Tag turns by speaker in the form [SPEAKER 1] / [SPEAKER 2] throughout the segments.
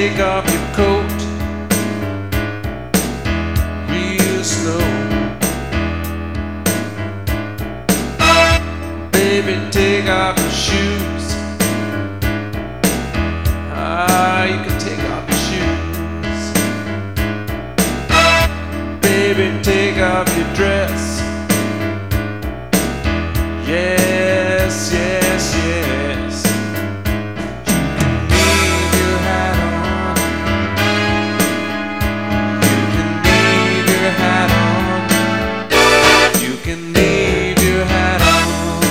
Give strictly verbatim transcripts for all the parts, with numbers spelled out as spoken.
[SPEAKER 1] take off your coat real slow. Baby, take off your shoes. Ah, you can take off your shoes. Baby, take off your dress. Yes, yes, yes. You can leave your hat on. You can leave your hat on.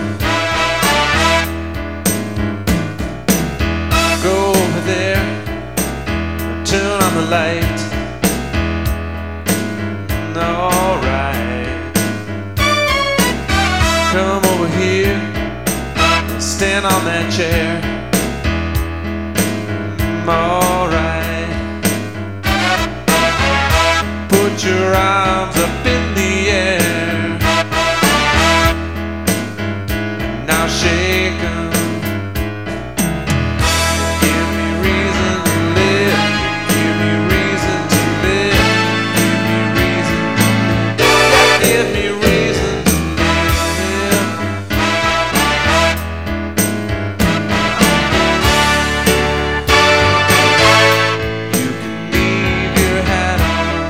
[SPEAKER 1] Go over there, turn on the light. Alright. Come over here, stand on that chair. Alright. Put your arms up in the air. Now shake 'em. Give me reason to live. Give me reason to live. Give me reason. Give me reason to live. You can leave your hat on.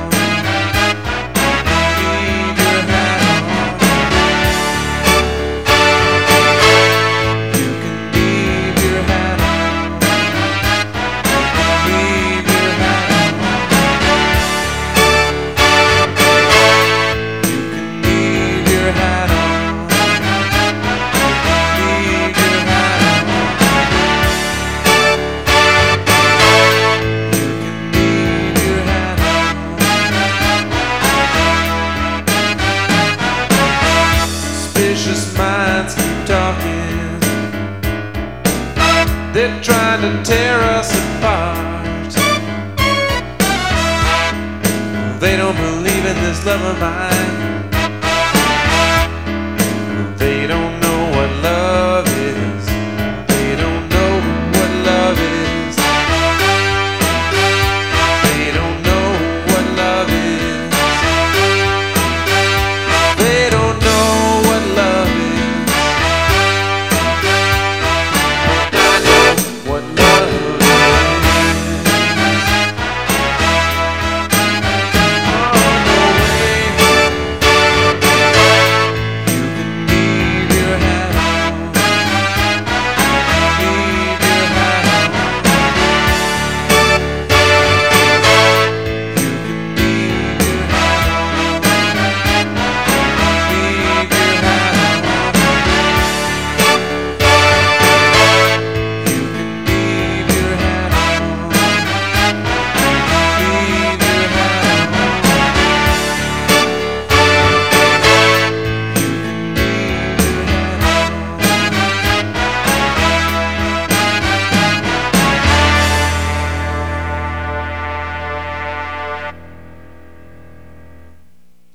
[SPEAKER 1] Leave your hat on. You can leave your hat on. Leave your hat on. You can leave your hat on. Leave your hat on. You can leave your hat on. Suspicious minds keep talking. They're trying to tear us apart. They don't believe in this love of mine.